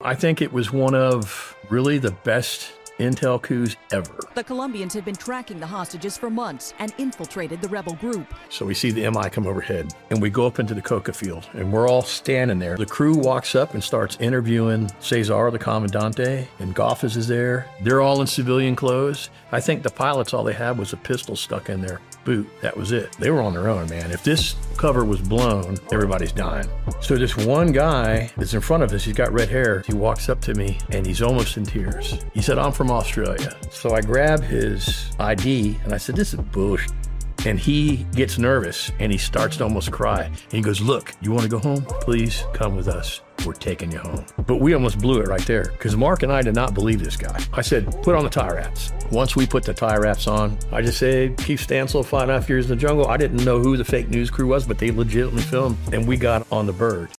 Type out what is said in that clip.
I think it was one of really the best intel coups ever. The Colombians had been tracking the hostages for months and infiltrated the rebel group. So we see the MI come overhead, and we go up into the coca field, and we're all standing there. The crew walks up and starts interviewing Cesar, the Comandante, and Goffes is there. They're all in civilian clothes. I think the pilots, all they had was a pistol stuck in their boot. That was it. They were on their own, man. If this cover was blown, everybody's dying. So this one guy that's in front of us, he's got red hair. He walks up to me, and he's almost in tears. He said, "I'm from Australia." So I grab his ID, and I said, "This is bullshit." And he gets nervous, and he starts to almost cry. And he goes, "Look, you want to go home? Please come with us. We're taking you home." But we almost blew it right there, because Mark and I did not believe this guy. I said, "Put on the tie wraps." Once we put the tie wraps on, I just said, "Keith Stansel, 5.5 years in the jungle." I didn't know who the fake news crew was, but they legitimately filmed, and we got on the bird.